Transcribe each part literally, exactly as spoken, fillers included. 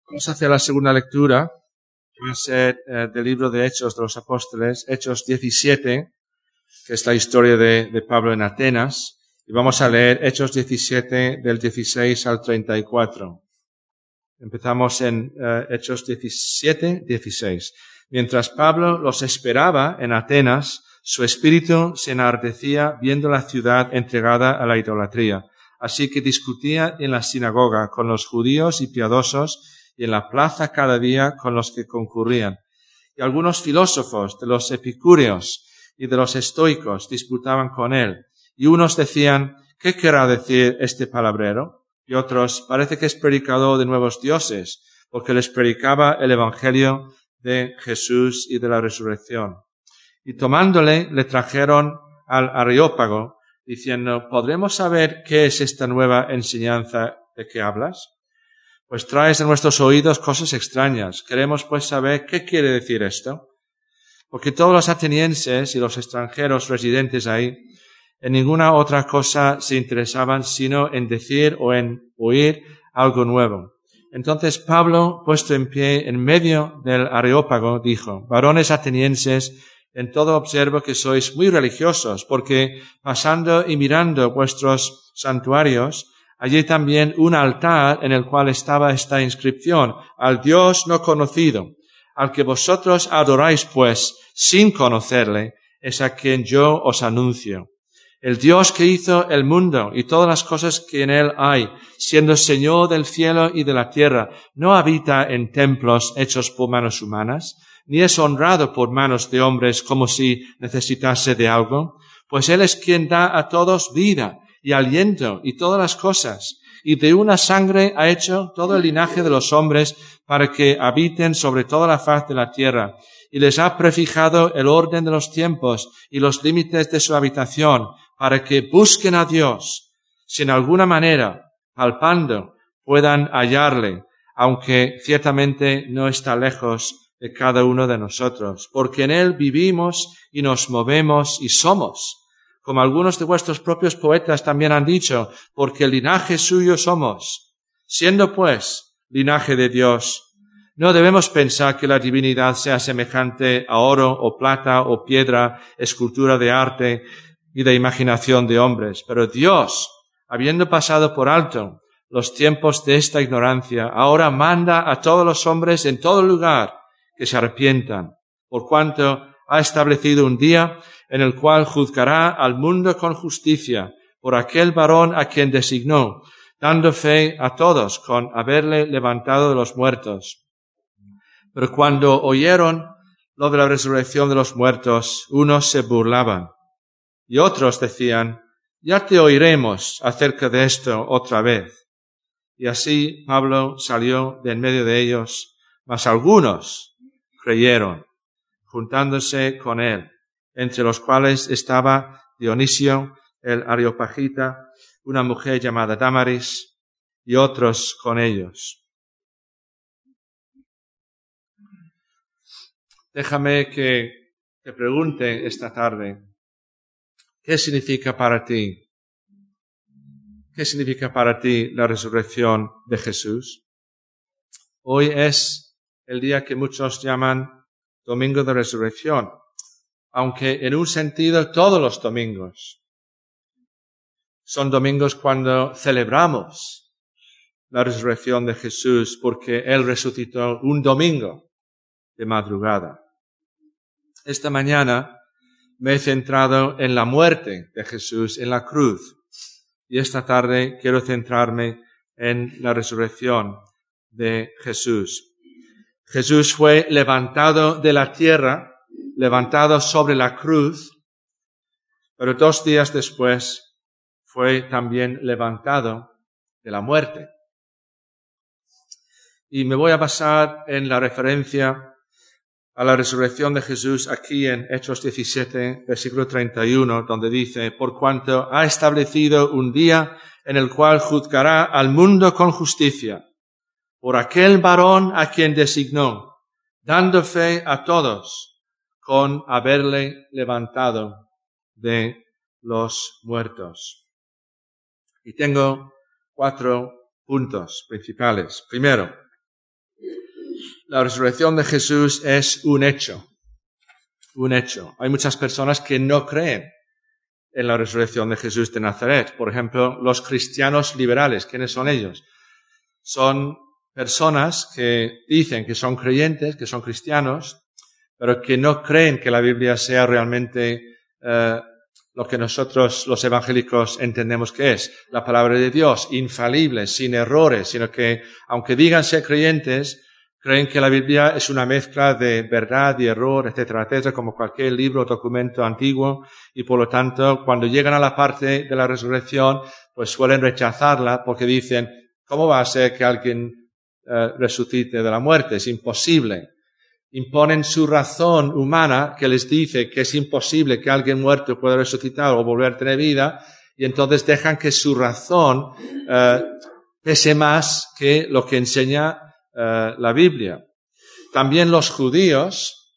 Vamos a hacer la segunda lectura, que va a ser eh, del libro de Hechos de los Apóstoles, Hechos diecisiete, que es la historia de, de Pablo en Atenas, y vamos a leer Hechos diecisiete del dieciséis al treinta y cuatro. Empezamos en eh, Hechos diecisiete, dieciséis. Mientras Pablo los esperaba en Atenas, su espíritu se enardecía viendo la ciudad entregada a la idolatría. Así que discutía en la sinagoga con los judíos y piadosos y en la plaza cada día con los que concurrían. Y algunos filósofos de los epicúreos y de los estoicos disputaban con él. Y unos decían, ¿qué querrá decir este palabrero? Y otros, parece que es predicador de nuevos dioses, porque les predicaba el evangelio de Jesús y de la resurrección. Y tomándole, le trajeron al Areópago, diciendo, ¿podremos saber qué es esta nueva enseñanza de que hablas? Pues traes a nuestros oídos cosas extrañas. Queremos pues saber qué quiere decir esto. Porque todos los atenienses y los extranjeros residentes ahí, en ninguna otra cosa se interesaban sino en decir o en oír algo nuevo. Entonces Pablo, puesto en pie en medio del Areópago, dijo, varones atenienses, en todo observo que sois muy religiosos, porque pasando y mirando vuestros santuarios, allí también un altar en el cual estaba esta inscripción, al Dios no conocido, al que vosotros adoráis pues, sin conocerle, es a quien yo os anuncio. El Dios que hizo el mundo y todas las cosas que en él hay, siendo Señor del cielo y de la tierra, no habita en templos hechos por manos humanas, ni es honrado por manos de hombres como si necesitase de algo, pues él es quien da a todos vida y aliento y todas las cosas, y de una sangre ha hecho todo el linaje de los hombres para que habiten sobre toda la faz de la tierra, y les ha prefijado el orden de los tiempos y los límites de su habitación, para que busquen a Dios, si en alguna manera, palpando, puedan hallarle, aunque ciertamente no está lejos de cada uno de nosotros, porque en él vivimos y nos movemos y somos, como algunos de vuestros propios poetas también han dicho, porque linaje suyo somos. Siendo pues linaje de Dios, no debemos pensar que la divinidad sea semejante a oro o plata o piedra, escultura de arte y de imaginación de hombres, pero Dios, habiendo pasado por alto los tiempos de esta ignorancia, ahora manda a todos los hombres en todo lugar que se arrepientan, por cuanto ha establecido un día en el cual juzgará al mundo con justicia por aquel varón a quien designó, dando fe a todos con haberle levantado de los muertos. Pero cuando oyeron lo de la resurrección de los muertos, unos se burlaban y otros decían, ya te oiremos acerca de esto otra vez. Y así Pablo salió de en medio de ellos, mas algunos creyeron, juntándose con él, entre los cuales estaba Dionisio, el Areopagita, una mujer llamada Damaris, y otros con ellos. Déjame que te pregunte esta tarde, ¿qué significa para ti? ¿Qué significa para ti la resurrección de Jesús? Hoy es el día que muchos llaman Domingo de Resurrección, aunque en un sentido todos los domingos son domingos cuando celebramos la resurrección de Jesús, porque Él resucitó un domingo de madrugada. Esta mañana me he centrado en la muerte de Jesús en la cruz, y esta tarde quiero centrarme en la resurrección de Jesús. Jesús fue levantado de la tierra, levantado sobre la cruz, pero dos días después fue también levantado de la muerte. Y me voy a basar en la referencia a la resurrección de Jesús aquí en Hechos diecisiete, versículo treinta y uno, donde dice, por cuanto ha establecido un día en el cual juzgará al mundo con justicia, por aquel varón a quien designó, dando fe a todos con haberle levantado de los muertos. Y tengo cuatro puntos principales. Primero, La resurrección de Jesús es un hecho. Un hecho. Hay muchas personas que no creen en la resurrección de Jesús de Nazaret. Por ejemplo, los cristianos liberales. ¿Quiénes son ellos? Son personas que dicen que son creyentes, que son cristianos, pero que no creen que la Biblia sea realmente eh, lo que nosotros los evangélicos entendemos que es. La palabra de Dios, infalible, sin errores, sino que, aunque digan ser creyentes, creen que la Biblia es una mezcla de verdad y error, etcétera, etcétera, como cualquier libro o documento antiguo, y por lo tanto, cuando llegan a la parte de la resurrección, pues suelen rechazarla porque dicen, ¿cómo va a ser que alguien eh, resucite de la muerte? Es imposible. Imponen su razón humana que les dice que es imposible que alguien muerto pueda resucitar o volver a tener vida, y entonces dejan que su razón eh, pese más que lo que enseña Uh, la Biblia. También los judíos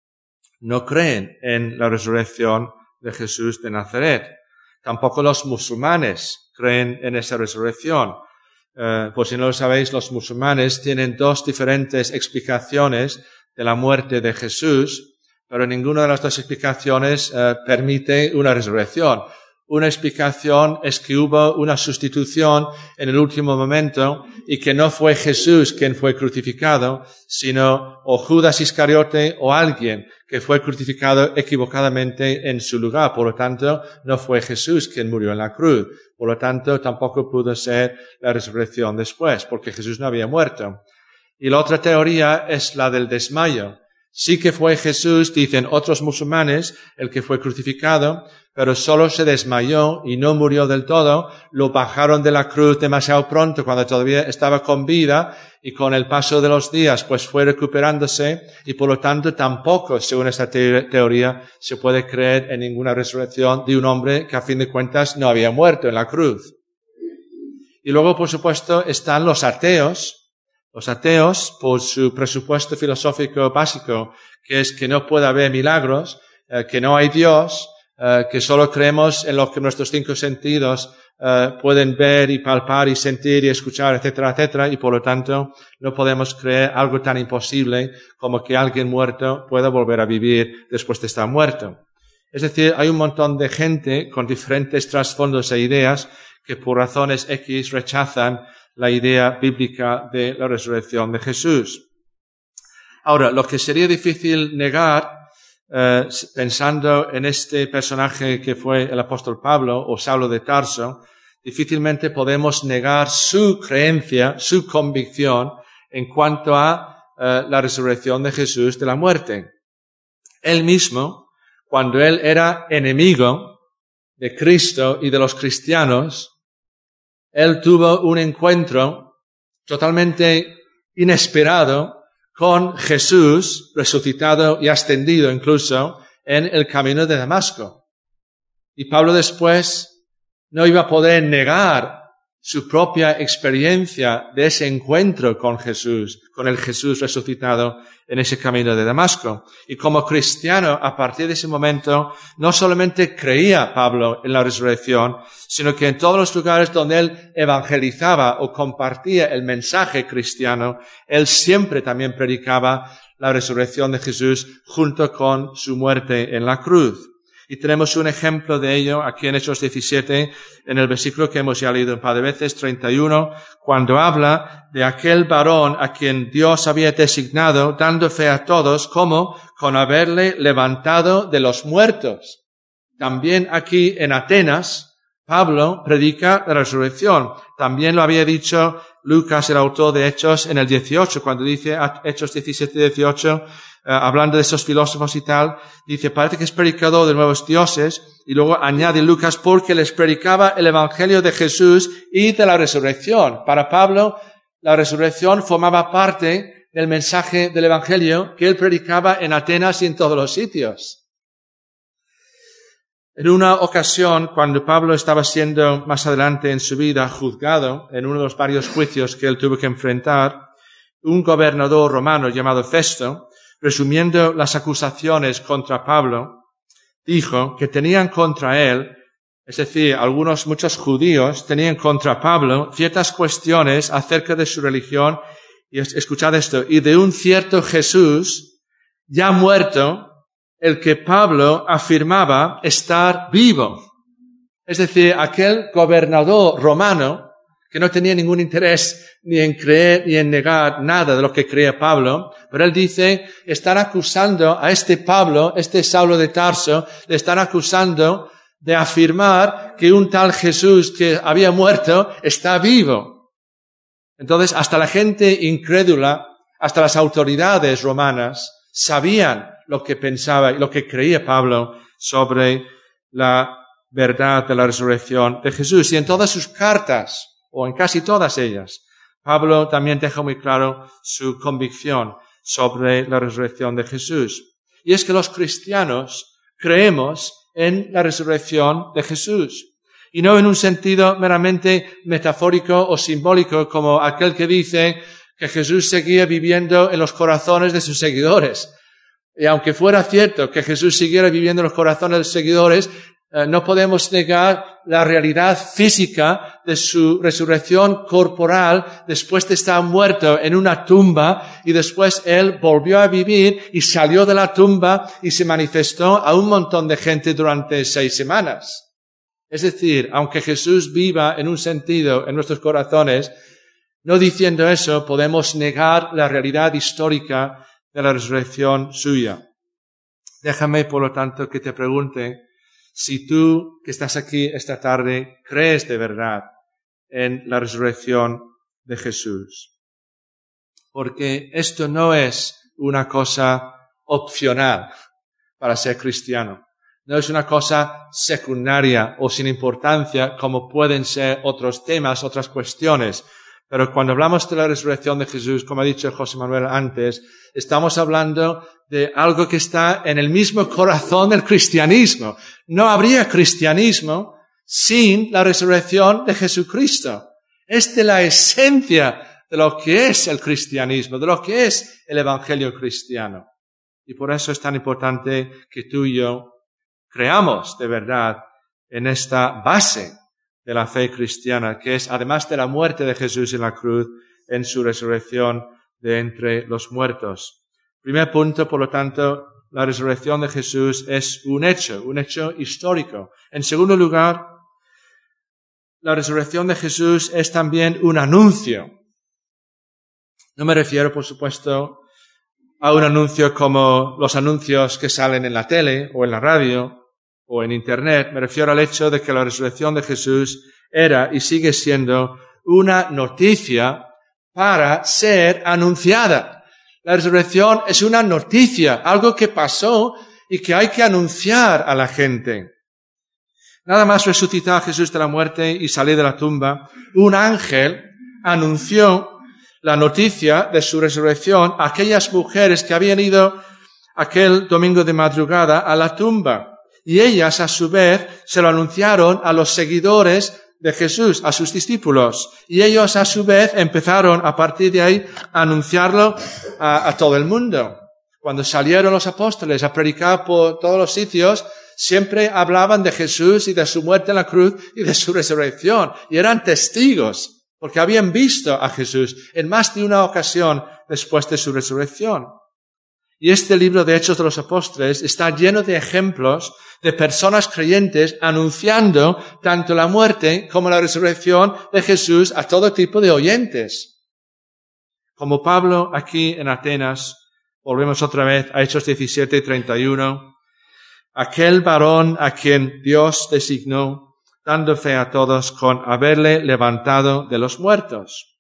no creen en la resurrección de Jesús de Nazaret. Tampoco los musulmanes creen en esa resurrección. Uh, por si no lo sabéis, los musulmanes tienen dos diferentes explicaciones de la muerte de Jesús, pero ninguna de las dos explicaciones uh, permite una resurrección. Una explicación es que hubo una sustitución en el último momento y que no fue Jesús quien fue crucificado, sino o Judas Iscariote o alguien que fue crucificado equivocadamente en su lugar. Por lo tanto, no fue Jesús quien murió en la cruz. Por lo tanto, tampoco pudo ser la resurrección después, porque Jesús no había muerto. Y la otra teoría es la del desmayo. Sí que fue Jesús, dicen otros musulmanes, el que fue crucificado, pero solo se desmayó y no murió del todo. Lo bajaron de la cruz demasiado pronto cuando todavía estaba con vida, y con el paso de los días pues fue recuperándose, y por lo tanto tampoco, según esta te- teoría, se puede creer en ninguna resurrección de un hombre que a fin de cuentas no había muerto en la cruz. Y luego, por supuesto, están los ateos. Los ateos, por su presupuesto filosófico básico, que es que no puede haber milagros, eh, que no hay Dios, eh, que solo creemos en lo que nuestros cinco sentidos eh, pueden ver y palpar y sentir y escuchar, etcétera, etcétera, y por lo tanto no podemos creer algo tan imposible como que alguien muerto pueda volver a vivir después de estar muerto. Es decir, hay un montón de gente con diferentes trasfondos e ideas que por razones X rechazan la idea bíblica de la resurrección de Jesús. Ahora, lo que sería difícil negar, eh, pensando en este personaje que fue el apóstol Pablo o Saulo de Tarso, difícilmente podemos negar su creencia, su convicción en cuanto a eh, la resurrección de Jesús de la muerte. Él mismo, cuando él era enemigo de Cristo y de los cristianos, él tuvo un encuentro totalmente inesperado con Jesús, resucitado y ascendido incluso, en el camino de Damasco. Y Pablo después no iba a poder negar su propia experiencia de ese encuentro con Jesús, con el Jesús resucitado en ese camino de Damasco. Y como cristiano, a partir de ese momento, no solamente creía Pablo en la resurrección, sino que en todos los lugares donde él evangelizaba o compartía el mensaje cristiano, él siempre también predicaba la resurrección de Jesús junto con su muerte en la cruz. Y tenemos un ejemplo de ello aquí en Hechos diecisiete, en el versículo que hemos ya leído un par de veces, treinta y uno, cuando habla de aquel varón a quien Dios había designado, dando fe a todos, como con haberle levantado de los muertos. También aquí en Atenas, Pablo predica la resurrección. También lo había dicho Lucas, el autor de Hechos, en el dieciocho, cuando dice Hechos diecisiete, dieciocho, Uh, hablando de esos filósofos y tal, dice, parece que es predicador de nuevos dioses, y luego añade Lucas, porque les predicaba el evangelio de Jesús y de la resurrección. Para Pablo, la resurrección formaba parte del mensaje del evangelio que él predicaba en Atenas y en todos los sitios. En una ocasión, cuando Pablo estaba siendo más adelante en su vida juzgado, en uno de los varios juicios que él tuvo que enfrentar, un gobernador romano llamado Festo, resumiendo las acusaciones contra Pablo, dijo que tenían contra él, es decir, algunos, muchos judíos tenían contra Pablo ciertas cuestiones acerca de su religión y escuchad esto, y de un cierto Jesús ya muerto, el que Pablo afirmaba estar vivo. Es decir, aquel gobernador romano que no tenía ningún interés ni en creer ni en negar nada de lo que creía Pablo, pero él dice, están acusando a este Pablo, este Saulo de Tarso, le están acusando de afirmar que un tal Jesús que había muerto está vivo. Entonces, hasta la gente incrédula, hasta las autoridades romanas, sabían lo que pensaba y lo que creía Pablo sobre la verdad de la resurrección de Jesús. Y en todas sus cartas, o en casi todas ellas, Pablo también deja muy claro su convicción sobre la resurrección de Jesús. Y es que los cristianos creemos en la resurrección de Jesús. Y no en un sentido meramente metafórico o simbólico como aquel que dice que Jesús seguía viviendo en los corazones de sus seguidores. Y aunque fuera cierto que Jesús siguiera viviendo en los corazones de sus seguidores, eh, no podemos negar la realidad física de su resurrección corporal después de estar muerto en una tumba y después él volvió a vivir y salió de la tumba y se manifestó a un montón de gente durante seis semanas. Es decir, aunque Jesús viva en un sentido en nuestros corazones, no diciendo eso podemos negar la realidad histórica de la resurrección suya. Déjame, por lo tanto, que te pregunte si tú, que estás aquí esta tarde, crees de verdad en la resurrección de Jesús. Porque esto no es una cosa opcional para ser cristiano. No es una cosa secundaria o sin importancia como pueden ser otros temas, otras cuestiones. Pero cuando hablamos de la resurrección de Jesús, como ha dicho José Manuel antes, estamos hablando de algo que está en el mismo corazón del cristianismo. No habría cristianismo sin la resurrección de Jesucristo. Es de la esencia de lo que es el cristianismo, de lo que es el evangelio cristiano. Y por eso es tan importante que tú y yo creamos de verdad en esta base de la fe cristiana, que es, además de la muerte de Jesús en la cruz, en su resurrección de entre los muertos. Primer punto, por lo tanto, la resurrección de Jesús es un hecho, un hecho histórico. En segundo lugar, la resurrección de Jesús es también un anuncio. No me refiero, por supuesto, a un anuncio como los anuncios que salen en la tele o en la radio o en Internet. Me refiero al hecho de que la resurrección de Jesús era y sigue siendo una noticia para ser anunciada. La resurrección es una noticia, algo que pasó y que hay que anunciar a la gente. Nada más resucitar a Jesús de la muerte y salir de la tumba, un ángel anunció la noticia de su resurrección a aquellas mujeres que habían ido aquel domingo de madrugada a la tumba. Y ellas, a su vez, se lo anunciaron a los seguidores de Jesús, a sus discípulos. Y ellos, a su vez, empezaron a partir de ahí a anunciarlo a, a todo el mundo. Cuando salieron los apóstoles a predicar por todos los sitios, siempre hablaban de Jesús y de su muerte en la cruz y de su resurrección. Y eran testigos, porque habían visto a Jesús en más de una ocasión después de su resurrección. Y este libro de Hechos de los Apóstoles está lleno de ejemplos de personas creyentes anunciando tanto la muerte como la resurrección de Jesús a todo tipo de oyentes. Como Pablo aquí en Atenas, volvemos otra vez a Hechos diecisiete y treinta y uno, aquel varón a quien Dios designó, dando fe a todos con haberle levantado de los muertos.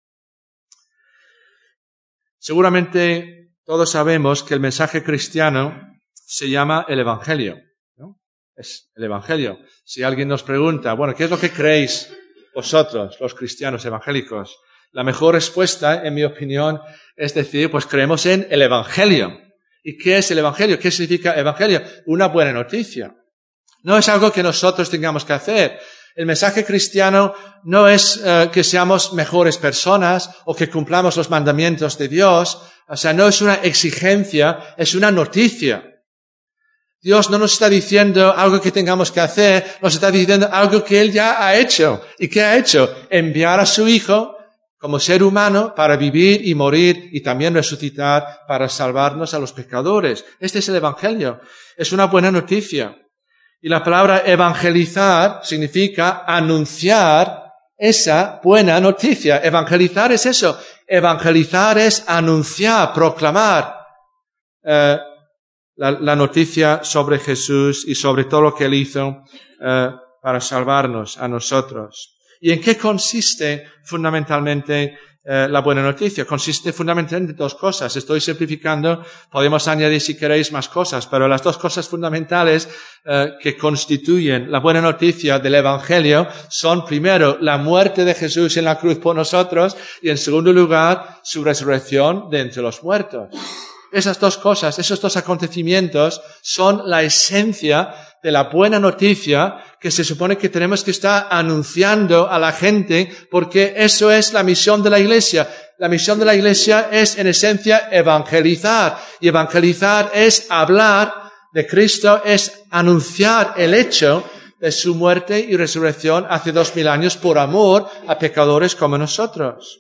Seguramente todos sabemos que el mensaje cristiano se llama el Evangelio, ¿no? Es el Evangelio. Si alguien nos pregunta, bueno, ¿qué es lo que creéis vosotros, los cristianos evangélicos? La mejor respuesta, en mi opinión, es decir, pues creemos en el Evangelio. ¿Y qué es el Evangelio? ¿Qué significa Evangelio? Una buena noticia. No es algo que nosotros tengamos que hacer. El mensaje cristiano no es uh, que seamos mejores personas o que cumplamos los mandamientos de Dios. O sea, no es una exigencia, es una noticia. Dios no nos está diciendo algo que tengamos que hacer, nos está diciendo algo que Él ya ha hecho. ¿Y qué ha hecho? Enviar a su Hijo como ser humano para vivir y morir y también resucitar para salvarnos a los pecadores. Este es el Evangelio. Es una buena noticia. Y la palabra evangelizar significa anunciar esa buena noticia. Evangelizar es eso. Evangelizar es anunciar, proclamar eh, la, la noticia sobre Jesús y sobre todo lo que Él hizo eh, para salvarnos a nosotros. ¿Y en qué consiste fundamentalmente eh, la buena noticia? Consiste fundamentalmente en dos cosas. Estoy simplificando, podemos añadir si queréis más cosas, pero las dos cosas fundamentales eh, que constituyen la buena noticia del Evangelio son, primero, la muerte de Jesús en la cruz por nosotros y, en segundo lugar, su resurrección de entre los muertos. Esas dos cosas, esos dos acontecimientos son la esencia de la buena noticia que se supone que tenemos que estar anunciando a la gente, porque eso es la misión de la Iglesia. La misión de la Iglesia es, en esencia, evangelizar. Y evangelizar es hablar de Cristo, es anunciar el hecho de su muerte y resurrección hace dos mil años por amor a pecadores como nosotros.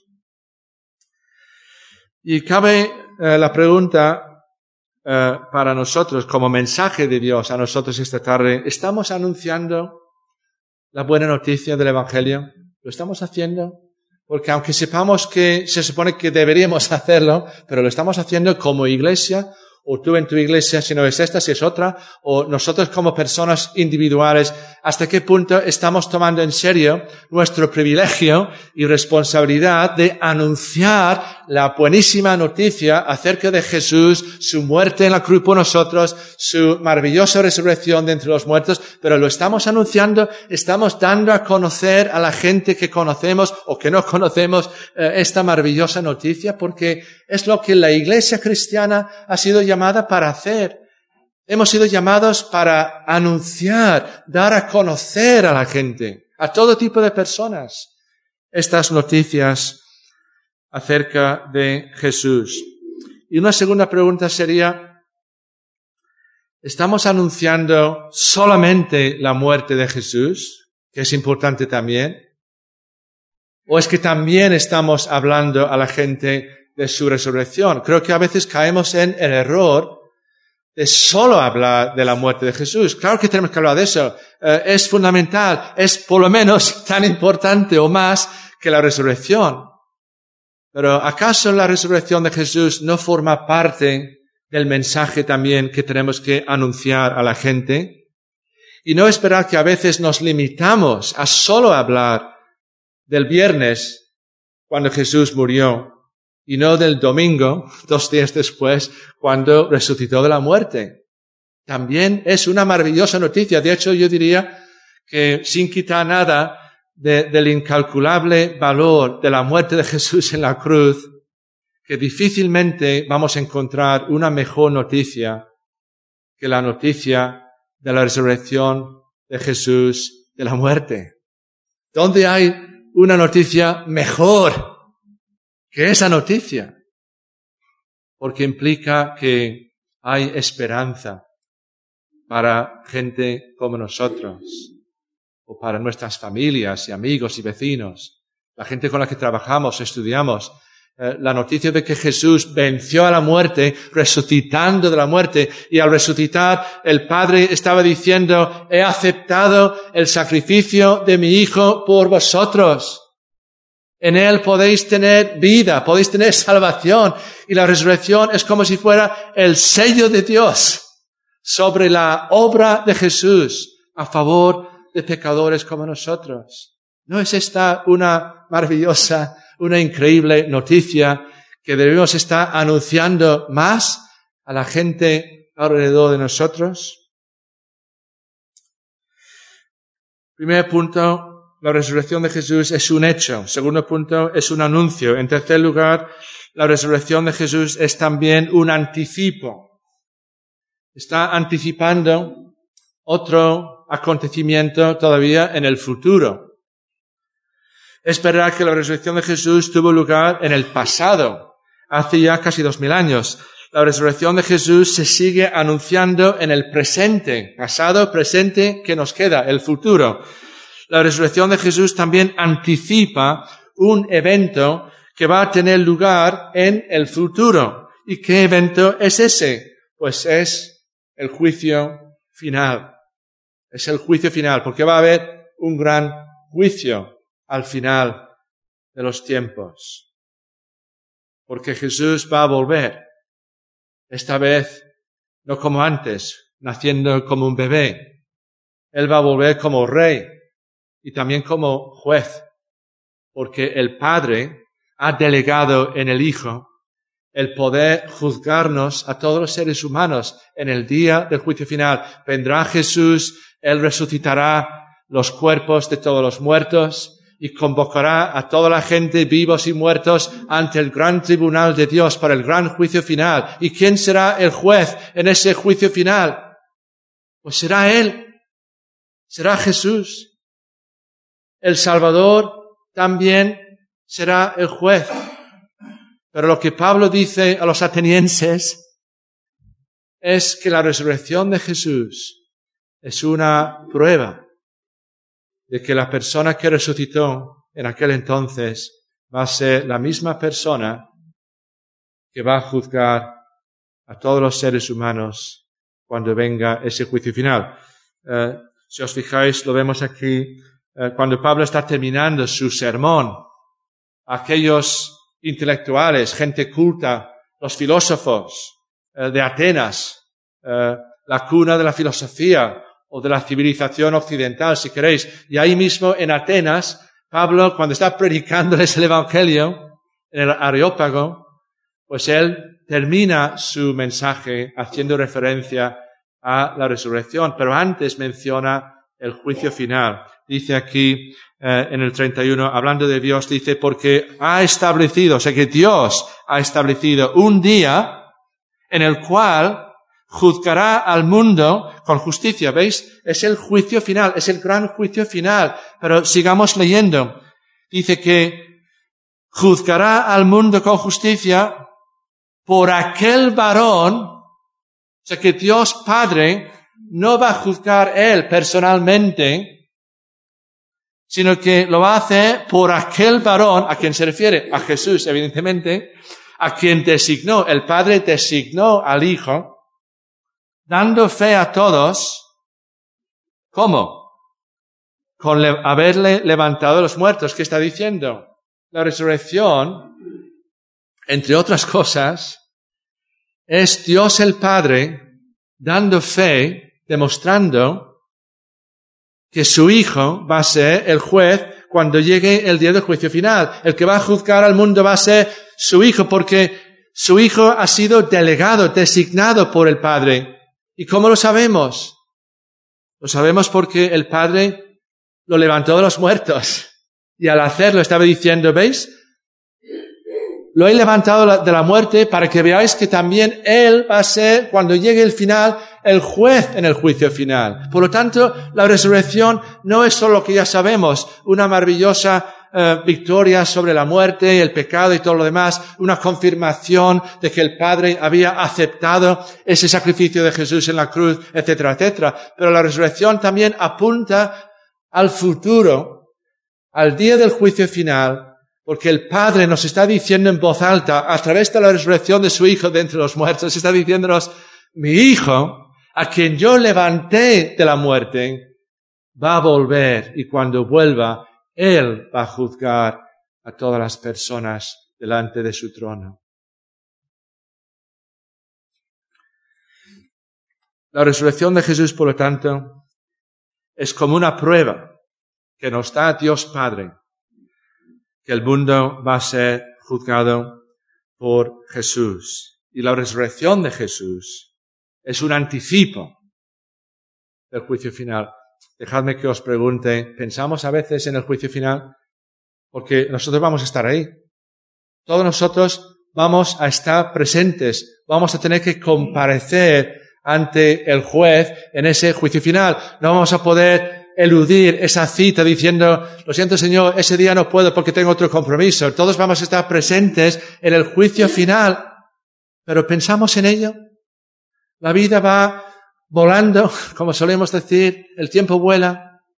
Y cabe eh, la pregunta Uh, para nosotros, como mensaje de Dios a nosotros esta tarde, ¿estamos anunciando la buena noticia del Evangelio? ¿Lo estamos haciendo? Porque aunque sepamos que se supone que deberíamos hacerlo, pero lo estamos haciendo como iglesia, o tú en tu iglesia, si no es esta, si es otra, o nosotros como personas individuales, ¿hasta qué punto estamos tomando en serio nuestro privilegio y responsabilidad de anunciar la buenísima noticia acerca de Jesús, su muerte en la cruz por nosotros, su maravillosa resurrección de entre los muertos? Pero lo estamos anunciando, estamos dando a conocer a la gente que conocemos o que no conocemos eh, esta maravillosa noticia, porque es lo que la iglesia cristiana ha sido llamada para hacer. Hemos sido llamados para anunciar, dar a conocer a la gente, a todo tipo de personas, estas noticias acerca de Jesús. Y una segunda pregunta sería, ¿estamos anunciando solamente la muerte de Jesús, que es importante también? ¿O es que también estamos hablando a la gente de su resurrección? Creo que a veces caemos en el error de solo hablar de la muerte de Jesús. Claro que tenemos que hablar de eso. Eh, es fundamental, es por lo menos tan importante o más que la resurrección. Pero ¿acaso la resurrección de Jesús no forma parte del mensaje también que tenemos que anunciar a la gente? Y no esperar que a veces nos limitamos a solo hablar del viernes cuando Jesús murió, y no del domingo, dos días después, cuando resucitó de la muerte. También es una maravillosa noticia. De hecho, yo diría que sin quitar nada de, del incalculable valor de la muerte de Jesús en la cruz, que difícilmente vamos a encontrar una mejor noticia que la noticia de la resurrección de Jesús de la muerte. ¿Dónde hay una noticia mejor que esa noticia? Porque implica que hay esperanza para gente como nosotros, o para nuestras familias y amigos y vecinos, la gente con la que trabajamos, estudiamos. Eh, la noticia de que Jesús venció a la muerte, resucitando de la muerte, y al resucitar el Padre estaba diciendo, he aceptado el sacrificio de mi Hijo por vosotros. En Él podéis tener vida, podéis tener salvación. Y la resurrección es como si fuera el sello de Dios sobre la obra de Jesús a favor de pecadores como nosotros. ¿No es esta una maravillosa, una increíble noticia que debemos estar anunciando más a la gente alrededor de nosotros? Primer punto, la resurrección de Jesús es un hecho. Segundo punto, es un anuncio. En tercer lugar, la resurrección de Jesús es también un anticipo. Está anticipando otro acontecimiento todavía en el futuro. Es verdad que la resurrección de Jesús tuvo lugar en el pasado, hace ya casi dos mil años. La resurrección de Jesús se sigue anunciando en el presente, pasado, presente, ¿qué nos queda? El futuro. La resurrección de Jesús también anticipa un evento que va a tener lugar en el futuro. ¿Y qué evento es ese? Pues es el juicio final. Es el juicio final, porque va a haber un gran juicio al final de los tiempos. Porque Jesús va a volver. Esta vez no como antes, naciendo como un bebé. Él va a volver como rey y también como juez, porque el Padre ha delegado en el Hijo el poder juzgarnos a todos los seres humanos en el día del juicio final. Vendrá Jesús, Él resucitará los cuerpos de todos los muertos y convocará a toda la gente, vivos y muertos, ante el gran tribunal de Dios para el gran juicio final. ¿Y quién será el juez en ese juicio final? Pues será Él, será Jesús. El Salvador también será el juez. Pero lo que Pablo dice a los atenienses es que la resurrección de Jesús es una prueba de que la persona que resucitó en aquel entonces va a ser la misma persona que va a juzgar a todos los seres humanos cuando venga ese juicio final. Eh, si os fijáis, lo vemos aquí, eh, cuando Pablo está terminando su sermón, aquellos intelectuales, gente culta, los filósofos eh, de Atenas, eh, la cuna de la filosofía o de la civilización occidental, si queréis. Y ahí mismo en Atenas, Pablo, cuando está predicándoles el Evangelio en el Areópago, pues él termina su mensaje haciendo referencia a la resurrección, pero antes menciona el juicio final. Dice aquí eh, en el treinta y uno, hablando de Dios, dice, porque ha establecido, o sea que Dios ha establecido un día en el cual juzgará al mundo con justicia. ¿Veis? Es el juicio final, es el gran juicio final. Pero sigamos leyendo. Dice que juzgará al mundo con justicia por aquel varón, o sea que Dios Padre no va a juzgar Él personalmente, sino que lo va a hacer por aquel varón, a quien se refiere, a Jesús, evidentemente, a quien designó, el Padre designó al Hijo, dando fe a todos. ¿Cómo? Con le- haberle levantado a los muertos. ¿Qué está diciendo? La resurrección, entre otras cosas, es Dios el Padre dando fe, demostrando que su Hijo va a ser el juez cuando llegue el día del juicio final. El que va a juzgar al mundo va a ser su Hijo, porque su Hijo ha sido delegado, designado por el Padre. ¿Y cómo lo sabemos? Lo sabemos porque el Padre lo levantó de los muertos. Y al hacerlo estaba diciendo, ¿veis? Lo he levantado de la muerte para que veáis que también Él va a ser, cuando llegue el final, el juez en el juicio final. Por lo tanto, la resurrección no es solo lo que ya sabemos, una maravillosa eh, victoria sobre la muerte, el pecado y todo lo demás, una confirmación de que el Padre había aceptado ese sacrificio de Jesús en la cruz, etcétera, etcétera. Pero la resurrección también apunta al futuro, al día del juicio final, porque el Padre nos está diciendo en voz alta, a través de la resurrección de su Hijo de entre los muertos, está diciéndonos, mi Hijo, a quien yo levanté de la muerte, va a volver, y cuando vuelva, Él va a juzgar a todas las personas delante de su trono. La resurrección de Jesús, por lo tanto, es como una prueba que nos da Dios Padre, que el mundo va a ser juzgado por Jesús. Y la resurrección de Jesús es un anticipo del juicio final. Dejadme que os pregunte, ¿pensamos a veces en el juicio final? Porque nosotros vamos a estar ahí. Todos nosotros vamos a estar presentes. Vamos a tener que comparecer ante el juez en ese juicio final. No vamos a poder eludir esa cita diciendo, lo siento Señor, ese día no puedo porque tengo otro compromiso. Todos vamos a estar presentes en el juicio final. Pero ¿pensamos en ello? La vida va volando, como solemos decir, el tiempo vuela.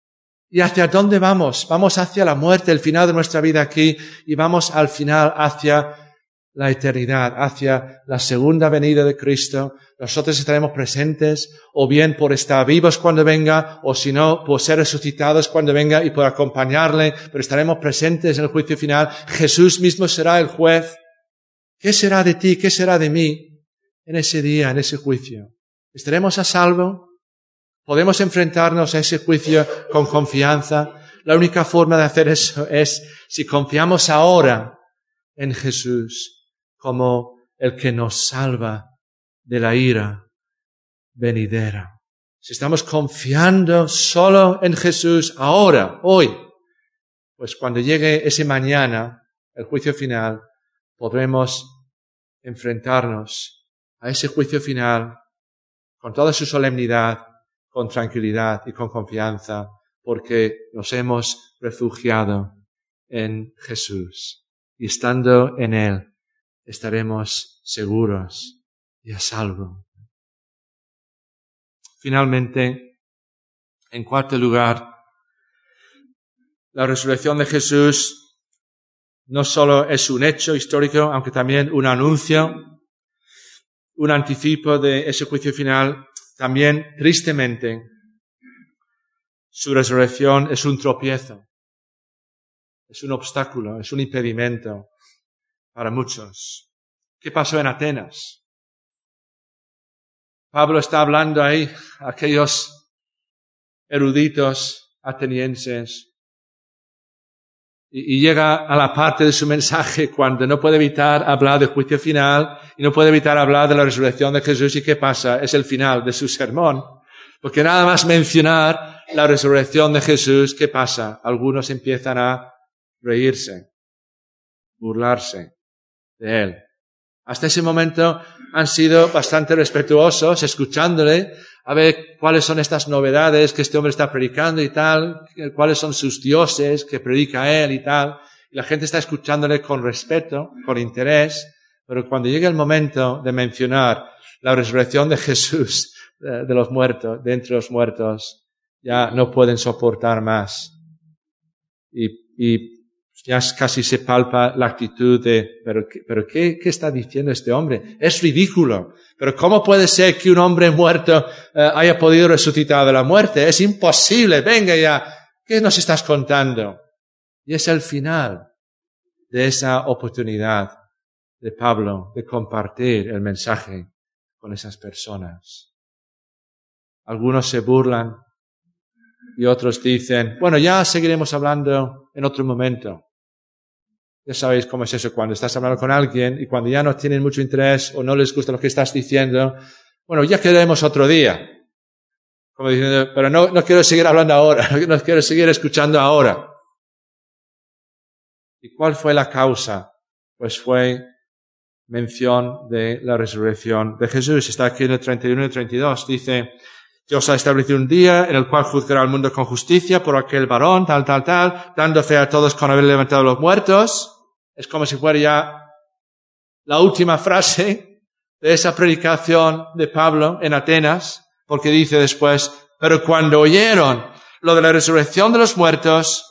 ¿Y hacia dónde vamos? Vamos hacia la muerte, el final de nuestra vida aquí, y vamos al final hacia la eternidad, hacia la segunda venida de Cristo. Nosotros estaremos presentes, o bien por estar vivos cuando venga, o si no, por ser resucitados cuando venga y por acompañarle, pero estaremos presentes en el juicio final. Jesús mismo será el juez. ¿Qué será de ti? ¿Qué será de mí en ese día, en ese juicio? ¿Estaremos a salvo? ¿Podemos enfrentarnos a ese juicio con confianza? La única forma de hacer eso es si confiamos ahora en Jesús como el que nos salva de la ira venidera. Si estamos confiando solo en Jesús ahora, hoy, pues cuando llegue ese mañana, el juicio final, podremos enfrentarnos a ese juicio final con toda su solemnidad, con tranquilidad y con confianza, porque nos hemos refugiado en Jesús. Y estando en Él, estaremos seguros y a salvo. Finalmente, en cuarto lugar, la resurrección de Jesús no solo es un hecho histórico, aunque también un anuncio, un anticipo de ese juicio final. También, tristemente, su resurrección es un tropiezo, es un obstáculo, es un impedimento para muchos. ¿Qué pasó en Atenas? Pablo está hablando ahí a aquellos eruditos atenienses y, y llega a la parte de su mensaje cuando no puede evitar hablar del juicio final y no puede evitar hablar de la resurrección de Jesús. ¿Y qué pasa? Es el final de su sermón. Porque nada más mencionar la resurrección de Jesús, ¿qué pasa? Algunos empiezan a reírse, burlarse de Él. Hasta ese momento han sido bastante respetuosos, escuchándole, a ver cuáles son estas novedades que este hombre está predicando y tal, cuáles son sus dioses que predica Él y tal. Y la gente está escuchándole con respeto, con interés, pero cuando llega el momento de mencionar la resurrección de Jesús de los muertos, de entre los muertos, ya no pueden soportar más. Y, y ya casi se palpa la actitud de, pero, pero ¿qué, qué está diciendo este hombre? Es ridículo. Pero ¿cómo puede ser que un hombre muerto eh, haya podido resucitar de la muerte? Es imposible. Venga ya. ¿Qué nos estás contando? Y es el final de esa oportunidad de Pablo de compartir el mensaje con esas personas. Algunos se burlan y otros dicen, bueno, ya seguiremos hablando en otro momento. Ya sabéis cómo es eso cuando estás hablando con alguien y cuando ya no tienen mucho interés o no les gusta lo que estás diciendo, bueno, ya quedaremos otro día. Como diciendo, pero no, no quiero seguir hablando ahora, no quiero seguir escuchando ahora. ¿Y cuál fue la causa? Pues fue mención de la resurrección de Jesús. Está aquí en el treinta y uno y treinta y dos. Dice, Dios ha establecido un día en el cual juzgará al mundo con justicia por aquel varón, tal, tal, tal, dando fe a todos con haber levantado a los muertos. Es como si fuera ya la última frase de esa predicación de Pablo en Atenas, porque dice después, pero cuando oyeron lo de la resurrección de los muertos,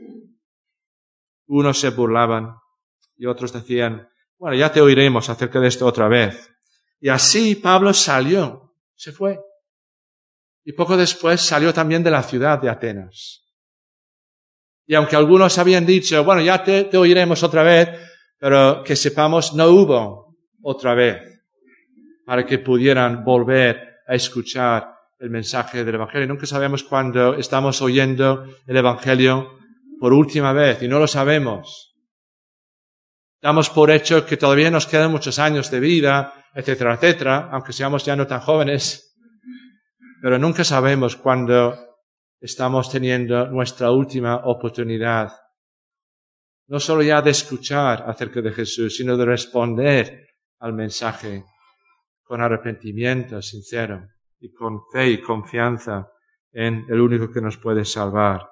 unos se burlaban y otros decían, bueno, ya te oiremos acerca de esto otra vez. Y así Pablo salió, se fue. Y poco después salió también de la ciudad de Atenas. Y aunque algunos habían dicho, bueno, ya te, te oiremos otra vez, pero que sepamos, no hubo otra vez para que pudieran volver a escuchar el mensaje del Evangelio. Nunca sabemos cuándo estamos oyendo el Evangelio por última vez y no lo sabemos. Damos por hecho que todavía nos quedan muchos años de vida, etcétera, etcétera, aunque seamos ya no tan jóvenes. Pero nunca sabemos cuándo estamos teniendo nuestra última oportunidad. No solo ya de escuchar acerca de Jesús, sino de responder al mensaje con arrepentimiento sincero y con fe y confianza en el único que nos puede salvar.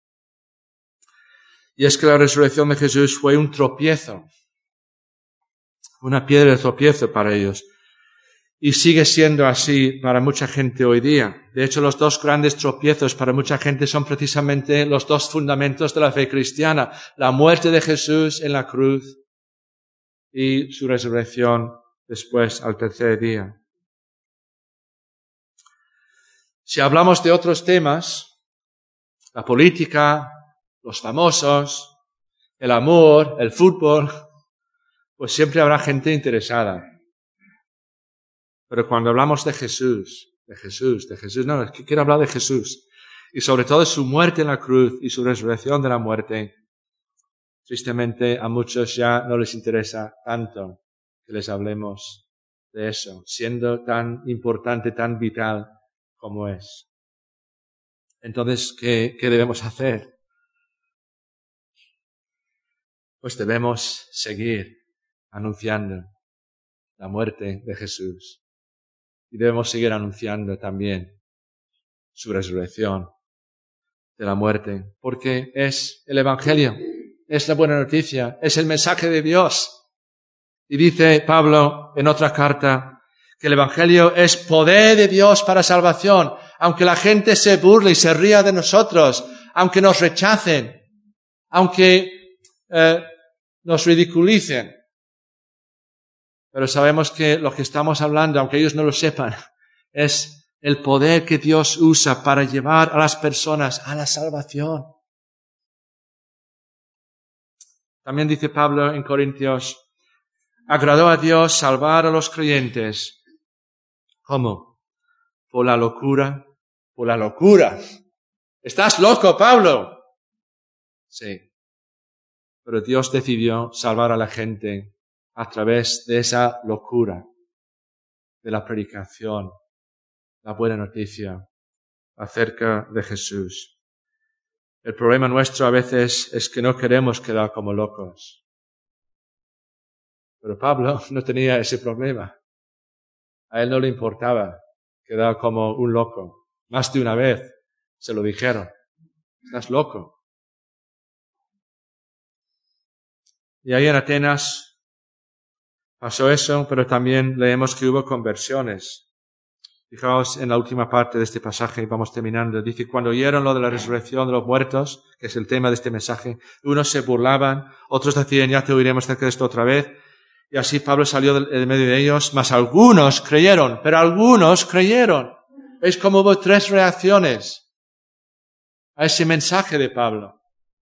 Y es que la resurrección de Jesús fue un tropiezo, una piedra de tropiezo para ellos. Y sigue siendo así para mucha gente hoy día. De hecho, los dos grandes tropiezos para mucha gente son precisamente los dos fundamentos de la fe cristiana. La muerte de Jesús en la cruz y su resurrección después al tercer día. Si hablamos de otros temas, la política, los famosos, el amor, el fútbol, pues siempre habrá gente interesada. Pero cuando hablamos de Jesús, de Jesús, de Jesús, no, es que quiero hablar de Jesús. Y sobre todo de su muerte en la cruz y su resurrección de la muerte. Tristemente a muchos ya no les interesa tanto que les hablemos de eso, siendo tan importante, tan vital como es. Entonces, ¿qué, qué debemos hacer? Pues debemos seguir anunciando la muerte de Jesús. Y debemos seguir anunciando también su resurrección de la muerte, porque es el Evangelio, es la buena noticia, es el mensaje de Dios. Y dice Pablo en otra carta que el Evangelio es poder de Dios para salvación, aunque la gente se burle y se ría de nosotros, aunque nos rechacen, aunque eh, nos ridiculicen. Pero sabemos que lo que estamos hablando, aunque ellos no lo sepan, es el poder que Dios usa para llevar a las personas a la salvación. También dice Pablo en Corintios, agradó a Dios salvar a los creyentes. ¿Cómo? Por la locura. Por la locura. ¿Estás loco, Pablo? Sí. Pero Dios decidió salvar a la gente a través de esa locura, de la predicación, la buena noticia acerca de Jesús. El problema nuestro a veces es que no queremos quedar como locos. Pero Pablo no tenía ese problema. A él no le importaba quedar como un loco. Más de una vez se lo dijeron. Estás loco. Y ahí en Atenas pasó eso, pero también leemos que hubo conversiones. Fijaos en la última parte de este pasaje, vamos terminando. Dice, cuando oyeron lo de la resurrección de los muertos, que es el tema de este mensaje, unos se burlaban, otros decían, ya te oiremos acerca de esto otra vez. Y así Pablo salió de medio de ellos, mas algunos creyeron, pero algunos creyeron. ¿Veis cómo hubo tres reacciones a ese mensaje de Pablo?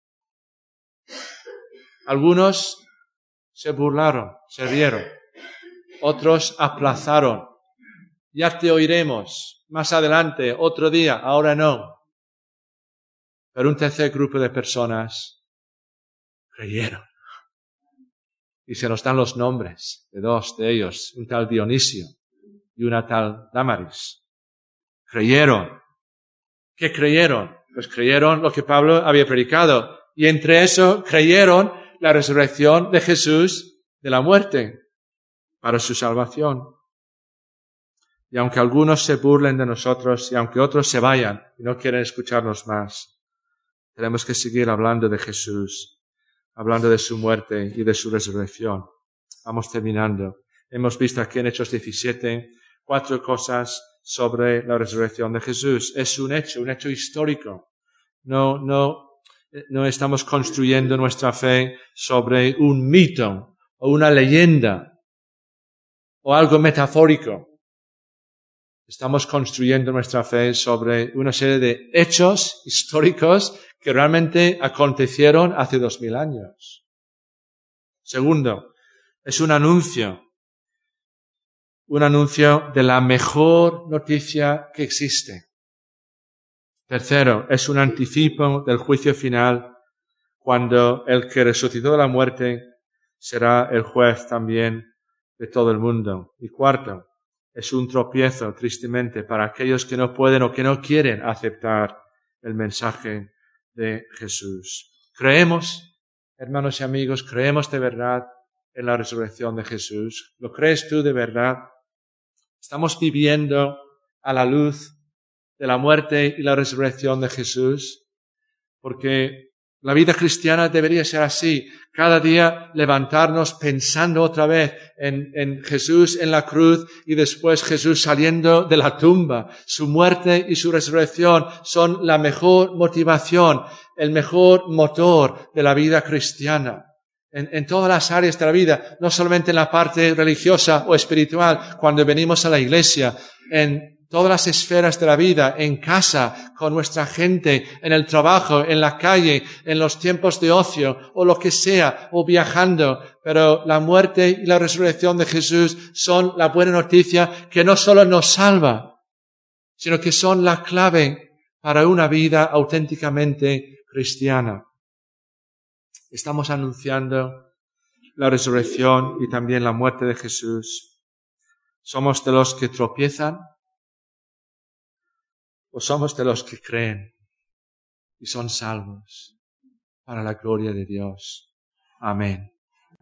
Algunos se burlaron, se rieron. Otros aplazaron. Ya te oiremos más adelante, otro día, ahora no. Pero un tercer grupo de personas creyeron. Y se nos dan los nombres de dos de ellos, un tal Dionisio y una tal Dámaris. Creyeron. ¿Qué creyeron? Pues creyeron lo que Pablo había predicado. Y entre eso creyeron la resurrección de Jesús de la muerte para su salvación. Y aunque algunos se burlen de nosotros y aunque otros se vayan y no quieren escucharnos más, tenemos que seguir hablando de Jesús, hablando de su muerte y de su resurrección. Vamos terminando. Hemos visto aquí en Hechos diecisiete cuatro cosas sobre la resurrección de Jesús. Es un hecho, un hecho histórico. No, no, no estamos construyendo nuestra fe sobre un mito o una leyenda o algo metafórico. Estamos construyendo nuestra fe sobre una serie de hechos históricos que realmente acontecieron hace dos mil años. Segundo, es un anuncio. Un anuncio de la mejor noticia que existe. Tercero, es un anticipo del juicio final cuando el que resucitó de la muerte será el juez también de todo el mundo. Y cuarto, es un tropiezo, tristemente, para aquellos que no pueden o que no quieren aceptar el mensaje de Jesús. Creemos, hermanos y amigos, creemos de verdad en la resurrección de Jesús. ¿Lo crees tú de verdad? ¿Estamos viviendo a la luz de la muerte y la resurrección de Jesús? Porque La vida cristiana debería ser así. Cada día levantarnos pensando otra vez en, en Jesús en la cruz y después Jesús saliendo de la tumba. Su muerte y su resurrección son la mejor motivación, el mejor motor de la vida cristiana. En, en todas las áreas de la vida, no solamente en la parte religiosa o espiritual, cuando venimos a la iglesia, en todas las esferas de la vida, en casa, con nuestra gente, en el trabajo, en la calle, en los tiempos de ocio, o lo que sea, o viajando. Pero la muerte y la resurrección de Jesús son la buena noticia que no solo nos salva, sino que son la clave para una vida auténticamente cristiana. Estamos anunciando la resurrección y también la muerte de Jesús. ¿Somos de los que tropiezan? ¿O somos de los que creen y son salvos para la gloria de Dios? Amén.